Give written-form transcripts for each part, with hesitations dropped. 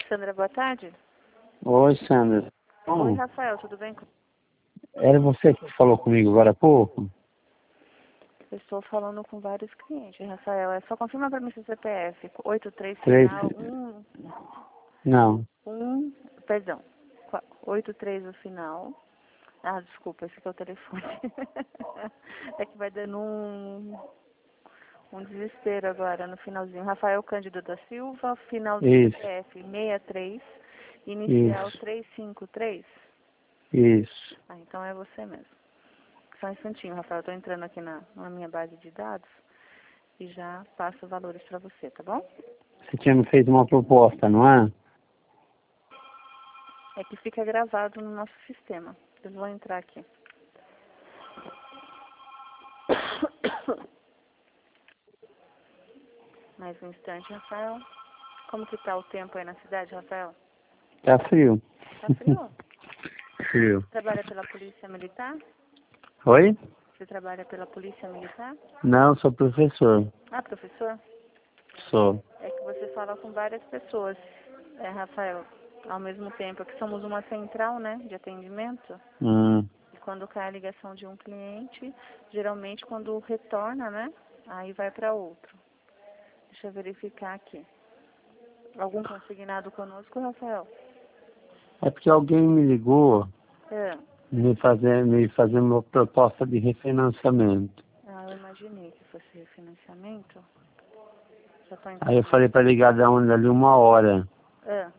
Sandra, boa tarde. Oi, Sandra. Oi, Rafael, tudo bem? Era você que falou comigo agora há pouco? Eu estou falando com vários clientes, Rafael. É só confirmar para mim seu CPF. 83 Três... final, Não. perdão. 83 no final. Ah, desculpa, esse aqui é o telefone. É que vai dando um desespero agora no finalzinho. Rafael Cândido da Silva, final do Isso. CPF 63, inicial Isso. 353. Isso. Ah, então é você mesmo. Só um instantinho, Rafael. Eu estou entrando aqui na minha base de dados e já passo valores para você, tá bom? Você tinha me feito uma proposta, não é? É que fica gravado no nosso sistema. Eu vou entrar aqui. Mais um instante, Rafael. Como que tá o tempo aí na cidade, Rafael? Tá frio. Tá frio? Frio. Trabalha pela Polícia Militar? Oi? Você trabalha pela Polícia Militar? Não, sou professor. Ah, professor? Sou. É que você fala com várias pessoas, Rafael, ao mesmo tempo. Aqui somos uma central, né, de atendimento. E quando cai a ligação de um cliente, geralmente quando retorna, né, aí vai para outro. Deixa eu verificar aqui. Algum consignado conosco, Rafael? É porque alguém me ligou É. me fazer uma proposta de refinanciamento. Ah, eu imaginei que fosse refinanciamento. Já estou Aí eu entrando. falei para ligar da onde ali 1 hora. É.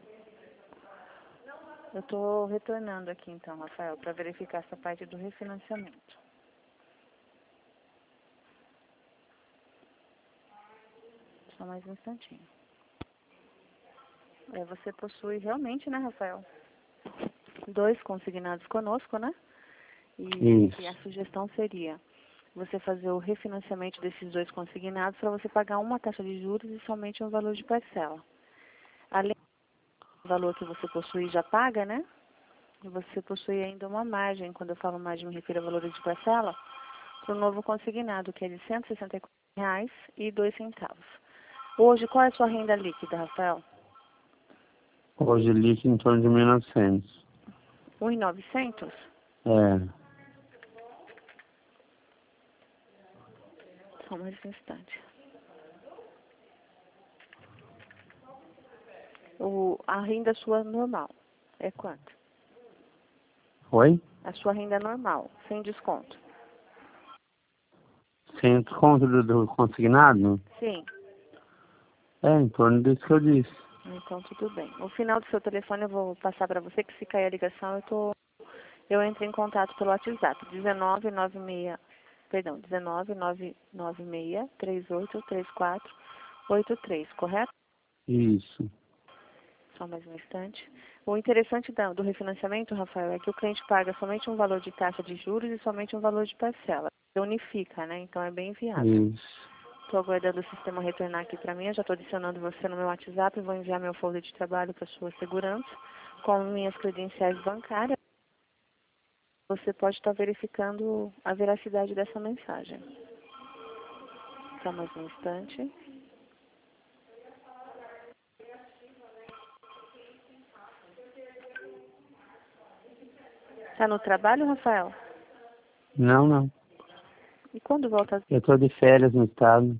Eu estou retornando aqui então, Rafael, para verificar essa parte do refinanciamento. Só mais um instantinho. Você possui realmente, né, Rafael? 2 consignados conosco, né? Isso. E a sugestão seria você fazer o refinanciamento desses 2 consignados para você pagar uma taxa de juros e somente um valor de parcela. Além do valor que você possui já paga, né? Você possui ainda uma margem, quando eu falo margem me refiro a valores de parcela, para o novo consignado, que é de R$ 164,02. Hoje, qual é a sua renda líquida, Rafael? Hoje líquido em torno de 1.900. 1.900? É. Só mais um instante. A renda sua normal é quanto? Oi? A sua renda normal, sem desconto. Sem desconto do consignado? Sim. É, em torno disso que eu disse. Então, tudo bem. O final do seu telefone eu vou passar para você, que se cair a ligação, eu entro em contato pelo WhatsApp. 19996383483, correto? Isso. Só mais um instante. O interessante do refinanciamento, Rafael, é que o cliente paga somente um valor de taxa de juros e somente um valor de parcela. Unifica, né? Então é bem viável. Isso. Estou aguardando o sistema retornar aqui para mim. Eu já estou adicionando você no meu WhatsApp e vou enviar meu folder de trabalho para sua segurança com minhas credenciais bancárias. Você pode estar verificando a veracidade dessa mensagem. Só mais um instante. Está no trabalho, Rafael? Não, não. E quando volta? Eu estou de férias no estado.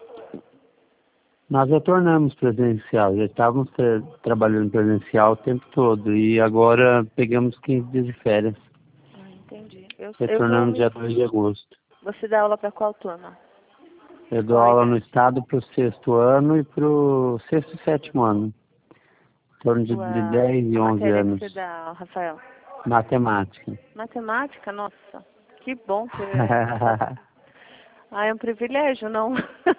Nós retornamos presencial. Já estávamos trabalhando presencial o tempo todo. E agora pegamos 15 dias de férias. Ah, entendi. Retornamos dia 2 de agosto. Você dá aula para qual turma? Eu dou Qual a aula no idade? estado para o 6º ano e para o 6º e 7º ano. Em torno de A 10 e 11 matéria que anos. você dá, Rafael? Matemática. Matemática? Nossa, que bom que Ah, é um privilégio, não?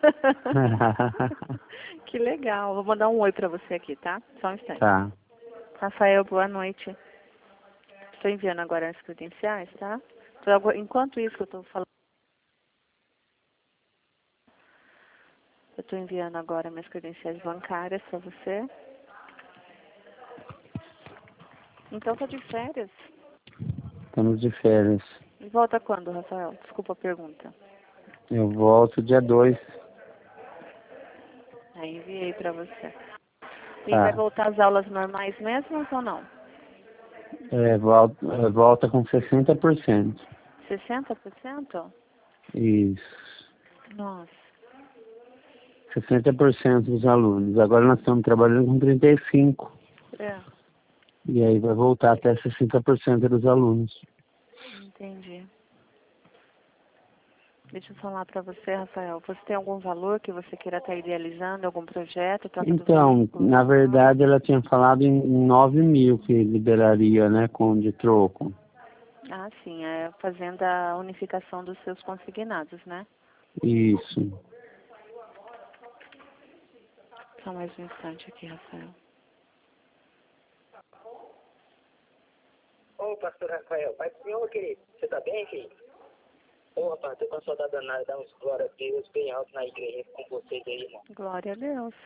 Que legal. Vou mandar um oi para você aqui, tá? Só um instante. Tá. Rafael, boa noite. Estou enviando agora as credenciais, tá? Enquanto isso que eu estou falando, eu estou enviando agora minhas credenciais bancárias para você. Então, tá de férias. Estamos de férias. E volta quando, Rafael? Desculpa a pergunta. Eu volto dia 2. Aí enviei para você. E vai voltar às aulas normais mesmo ou não? Volta com 60%. 60%? Isso. Nossa. 60% dos alunos. Agora nós estamos trabalhando com 35%. E aí vai voltar até 60% dos alunos. Entendi. Deixa eu falar para você, Rafael. Você tem algum valor que você queira estar idealizando, algum projeto? Então, na verdade, ela tinha falado em 9 mil que liberaria, né, de troco. Ah, sim. Fazendo a unificação dos seus consignados, né? Isso. Só mais um instante aqui, Rafael. Ô, pastor Rafael, pai do senhor, querido, você tá bem, filho? Ô, rapaz, tô com a saudade danada, dá uns glória a Deus bem alto na igreja com vocês aí, irmão. Glória a Deus.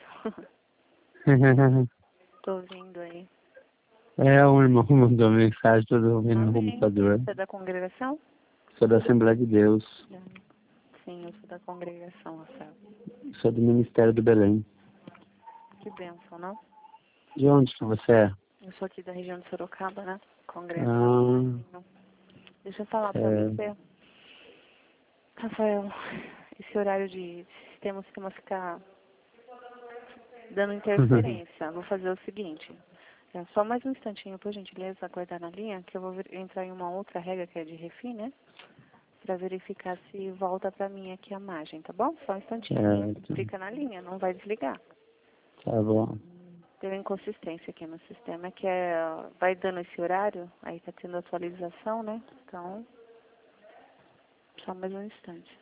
Tô ouvindo aí. O irmão mandou mensagem, tô ouvindo no computador. Você é da congregação? Sou da Assembleia de Deus. Sim, eu sou da congregação, Rafael. Sou do Ministério do Belém. Que bênção, não? De onde que você é? Eu sou aqui da região de Sorocaba, né? Congregação. Deixa eu falar pra você. Rafael, esse horário de sistema costuma ficar dando interferência. Vou fazer o seguinte. Só mais um instantinho, por gentileza, aguardar na linha, que eu vou entrar em uma outra regra que é de refim, né? Pra verificar se volta pra mim aqui a margem, tá bom? Só um instantinho. Fica na linha, não vai desligar. Tá bom. Deu inconsistência aqui no sistema, que vai dando esse horário, aí tá tendo atualização, né? Então, só mais um instante.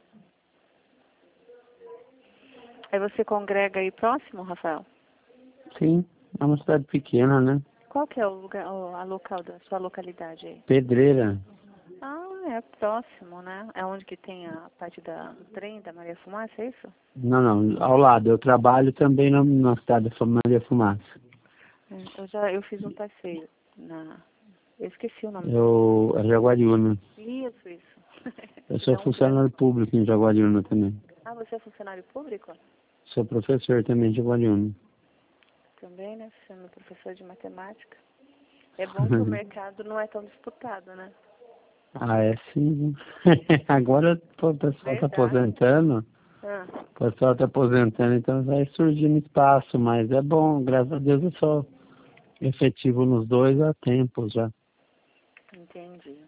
Aí você congrega aí próximo, Rafael? Sim, é uma cidade pequena, né? Qual que é o lugar, a local da sua localidade aí? Pedreira. Ah, é próximo, né? É onde que tem a parte da trem, da Maria Fumaça, é isso? Não, ao lado. Eu trabalho também na cidade da Maria Fumaça. Eu fiz um passeio eu esqueci o nome. É Jaguariúna. Isso. Eu sou funcionário público em Jaguariúna também. Ah, você é funcionário público? Sou professor também de Jaguariúna. Também, né? Você é meu professor de matemática. É bom que o mercado não é tão disputado, né? Ah, é sim. Agora o pessoal está aposentando. O pessoal está aposentando, então vai surgindo espaço, mas é bom, graças a Deus eu sou efetivo nos dois há tempo já. Entendi.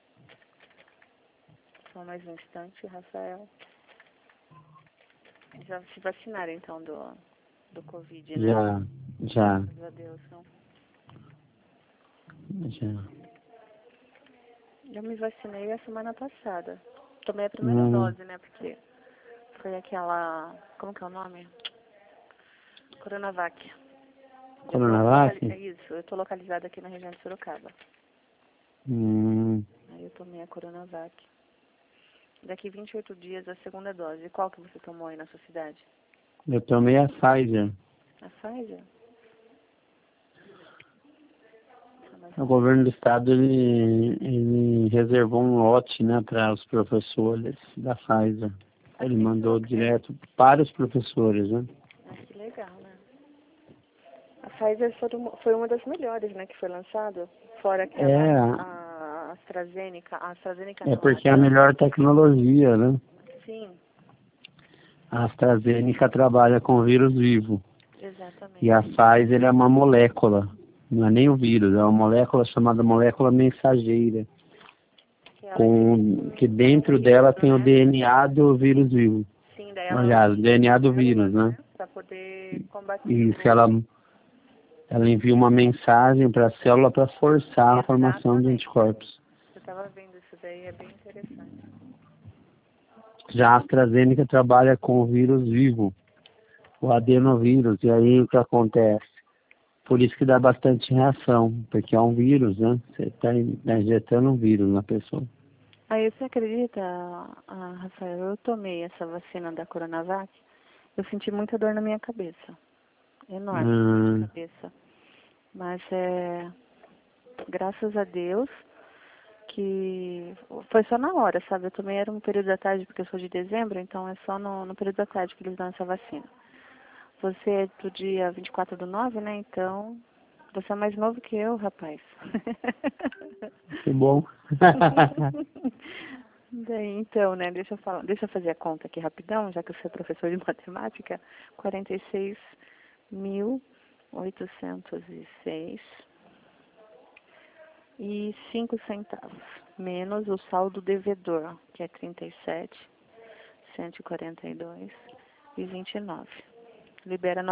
Só mais um instante, Rafael. Já se vacinaram então do Covid, né? Já. Graças a Deus, não? Já. Eu me vacinei a semana passada. Tomei a primeira dose, né? Porque foi aquela... Como que é o nome? Coronavac. Coronavac? Isso, eu tô localizada aqui na região de Sorocaba. Aí eu tomei a Coronavac. Daqui 28 dias a segunda dose. E qual que você tomou aí na sua cidade? Eu tomei a Pfizer. A Pfizer? O governo do estado ele reservou um lote, né, para os professores da Pfizer. Ele mandou direto para os professores, né? Que legal, né? A Pfizer foi uma das melhores, né, que foi lançado, fora aquela a AstraZeneca. A AstraZeneca não, porque é a melhor tecnologia, né? Sim. A AstraZeneca trabalha com vírus vivo. Exatamente. E a Pfizer é uma molécula, não é nem o vírus, é uma molécula chamada molécula mensageira. Que dentro dela tem o DNA do vírus vivo. Sim, daí Aliás, o DNA do vírus, né? Para poder combater. Isso, ela envia uma mensagem para a célula para forçar a formação de anticorpos. Eu estava vendo isso daí, é bem interessante. Já a AstraZeneca trabalha com o vírus vivo, o adenovírus, e aí o que acontece? Por isso que dá bastante reação, porque é um vírus, né? Você está injetando um vírus na pessoa. Aí você acredita, Rafael, eu tomei essa vacina da Coronavac, eu senti muita dor na minha cabeça. Enorme na minha cabeça. Mas graças a Deus que foi só na hora, sabe? Eu tomei, era um período da tarde, porque eu sou de dezembro, então é só no período da tarde que eles dão essa vacina. Você é do dia 24/9, né? Então, você é mais novo que eu, rapaz. Que bom. Daí, então, né? Deixa eu fazer a conta aqui rapidão, já que você é professor de matemática. 46.806,05 menos o saldo devedor, que é 37.142,29. Libera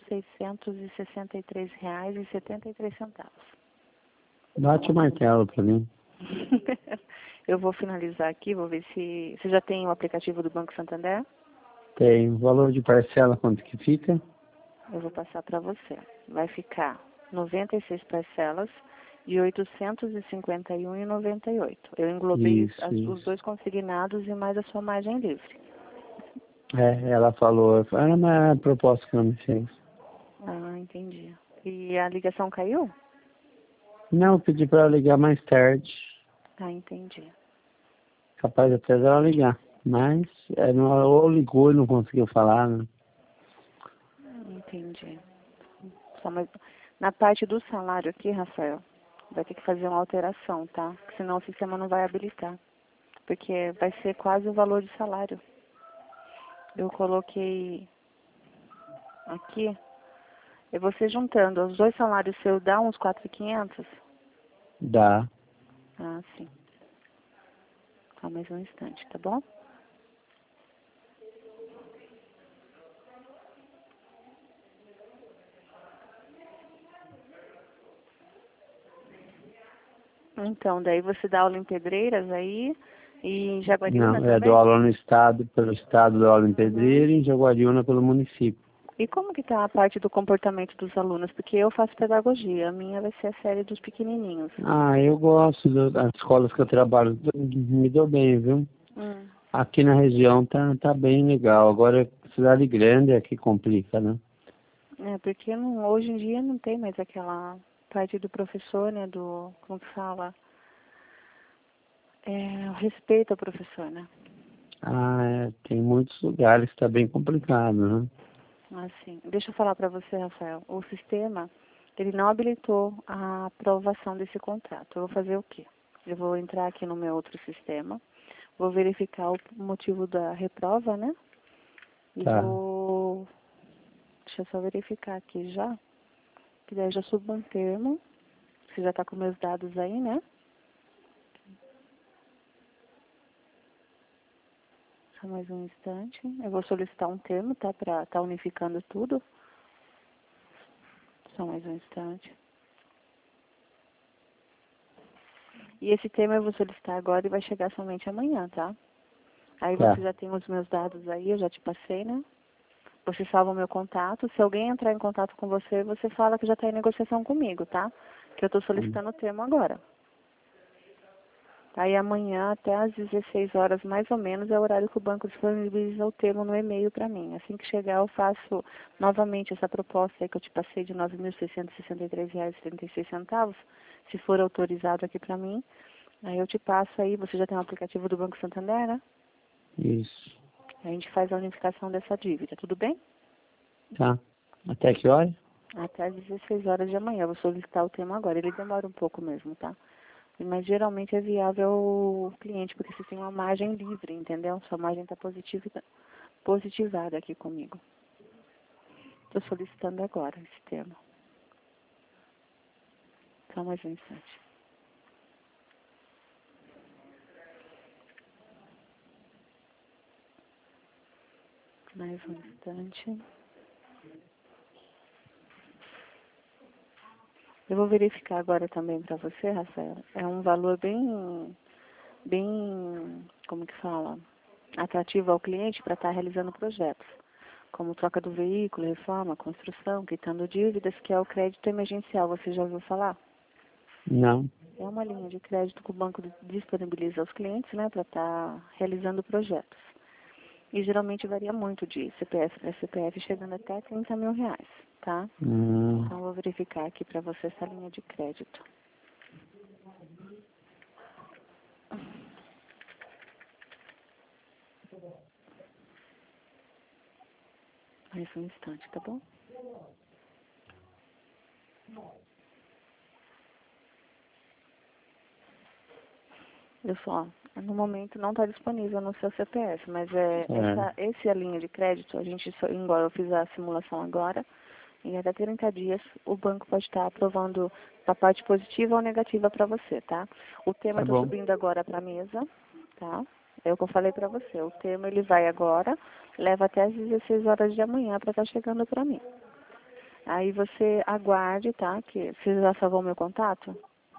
R$ 9.663,73. Bate o martelo pra mim. Eu vou finalizar aqui, vou ver se... Você já tem o aplicativo do Banco Santander? Tem o valor de parcela, quanto que fica? Eu vou passar para você. Vai ficar 96 parcelas de R$ 851,98. Eu englobei os Isso. dois consignados e mais a sua margem livre. Ela falou, era uma proposta que ela me fez. Ah, entendi. E a ligação caiu? Não, eu pedi pra ela ligar mais tarde. Ah, entendi. Capaz até dela ligar. Mas, ou ligou e não conseguiu falar, né? Entendi. Só mais... Na parte do salário aqui, Rafael, vai ter que fazer uma alteração, tá? Senão o sistema não vai habilitar. Porque vai ser quase o valor de salário. Eu coloquei aqui, e você juntando os dois salários seus dá uns 4.500? Dá. Ah, sim. Só mais um instante, tá bom? Então, daí você dá aula em Pedreiras aí, e em Jaguariúna Não, também? dou aula no estado, pelo estado dou aula em Pedreira e em Jaguariúna pelo município. E como que tá a parte do comportamento dos alunos? Porque eu faço pedagogia, a minha vai ser a série dos pequenininhos. Eu gosto das escolas que eu trabalho, me dou bem, viu? Hum. Aqui na região tá bem legal. Agora, cidade grande é que complica, né? Porque hoje em dia não tem mais aquela parte do professor, né, como que fala? O respeito ao professor, né? Tem muitos lugares que tá bem complicado, né? Assim, deixa eu falar para você, Rafael. O sistema, ele não habilitou a aprovação desse contrato. Eu vou fazer o quê? Eu vou entrar aqui no meu outro sistema, vou verificar o motivo da reprova, né? E Tá. vou... Deixa eu só verificar aqui já. Que daí eu já subo um termo. Você já está com meus dados aí, né? Só mais um instante. Eu vou solicitar um termo, tá? Para estar unificando tudo. Só mais um instante. E esse termo eu vou solicitar agora e vai chegar somente amanhã, tá? Aí Tá. você já tem os meus dados aí, eu já te passei, né? Você salva o meu contato. Se alguém entrar em contato com você, você fala que já está em negociação comigo, tá? Que eu estou solicitando o termo agora. Aí amanhã, até às 16 horas mais ou menos, é o horário que o banco disponibiliza o termo no e-mail para mim. Assim que chegar, eu faço novamente essa proposta aí que eu te passei de R$ 9.663,36, se for autorizado aqui para mim. Aí eu te passo aí, você já tem um aplicativo do Banco Santander, né? Isso. A gente faz a unificação dessa dívida, tudo bem? Tá. Até que hora? Até às 16 horas de amanhã. Eu vou solicitar o tema agora. Ele demora um pouco mesmo, tá? Mas geralmente é viável o cliente, porque você tem uma margem livre, entendeu? Sua margem está positivada aqui comigo. Estou solicitando agora esse tema. Só mais um instante. Mais um instante. Eu vou verificar agora também para você, Rafael. É um valor bem, como que fala? Atrativo ao cliente para estar realizando projetos, como troca do veículo, reforma, construção, quitando dívidas, que é o crédito emergencial. Você já ouviu falar? Não. É uma linha de crédito que o banco disponibiliza aos clientes, né, para estar realizando projetos. E geralmente varia muito de CPF para CPF, chegando até R$ 30.000, tá? Então, vou verificar aqui para você essa linha de crédito. Mais um instante, tá bom? Pessoal, no momento não está disponível no seu CPF, mas essa linha de crédito, embora eu fiz a simulação agora, em até 30 dias o banco pode estar aprovando a parte positiva ou negativa para você, tá? O tema está subindo agora para a mesa, tá? É o que eu falei para você. O tema ele vai agora, leva até às 16 horas de amanhã para estar chegando para mim. Aí você aguarde, tá? Que você já salvou meu contato?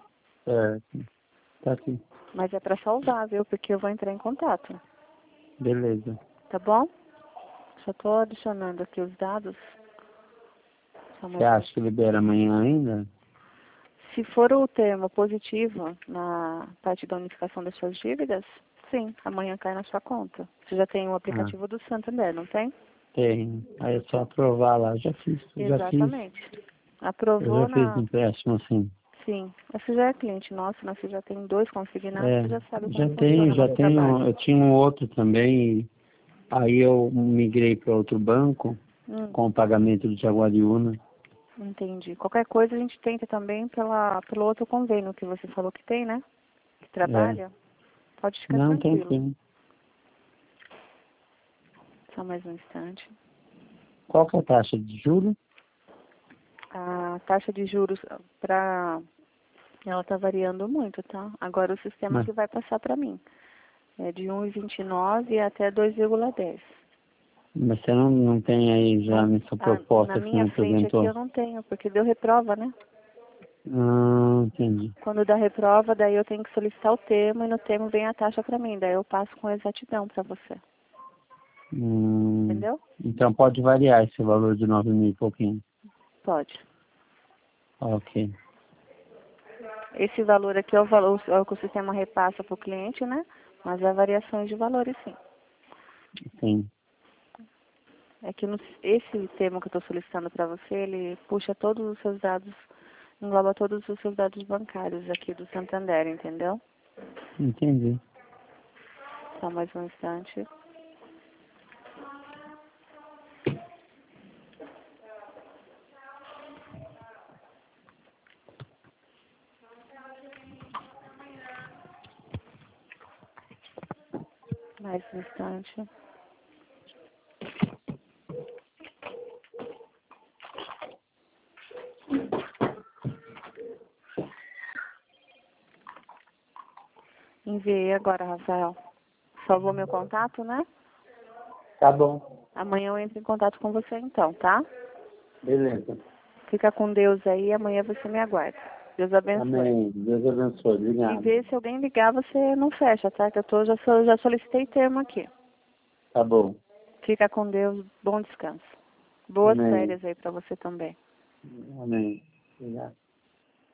Tá aqui. Mas é para salvar, viu? Porque eu vou entrar em contato. Beleza. Tá bom? Só estou adicionando aqui os dados. Você acha que libera amanhã ainda? Se for o termo positivo na parte da unificação das suas dívidas, sim, amanhã cai na sua conta. Você já tem o aplicativo do Santander, não tem? Tem. Aí é só aprovar lá. Já fiz. Exatamente. Aprovou Eu já fiz empréstimo assim. Sim. Você já é cliente nosso, né? Você já tem 2 consignados, você já sabe como funciona. Já tenho. Eu tinha um outro também. Aí eu migrei para outro banco com o pagamento do Jaguariúna. Entendi. Qualquer coisa a gente tenta também pelo outro convênio que você falou que tem, né? Que trabalha. Pode ficar tranquilo. Tranquilo. Só mais um instante. Qual que é a taxa de juros? A taxa de juros ela está variando muito, tá? Agora o sistema que vai passar para mim é de 1,29 até 2,10. Mas você não tem aí já nessa proposta na que minha você frente apresentou? aqui eu não tenho, porque deu reprova, né? Entendi. Quando dá reprova, daí eu tenho que solicitar o termo e no termo vem a taxa para mim. Daí eu passo com exatidão para você. Entendeu? Então pode variar esse valor de 9.000 e pouquinho? Pode. Ok. Esse valor aqui é o que o sistema repassa para o cliente, né? Mas há variações de valores, sim. Sim. É que esse termo que eu estou solicitando para você, ele puxa todos os seus dados, engloba todos os seus dados bancários aqui do Santander, entendeu? Entendi. Só mais um instante. Mais um instante. Enviei agora, Rafael. Salvou meu contato, né? Tá bom. Amanhã eu entro em contato com você então, tá? Beleza. Fica com Deus aí, amanhã você me aguarda. Deus abençoe. Amém. Deus abençoe. Obrigado. E vê se alguém ligar, você não fecha, tá? Que eu já solicitei termo aqui. Tá bom. Fica com Deus, bom descanso. Boas Amém. férias aí pra você também. Amém. Obrigado.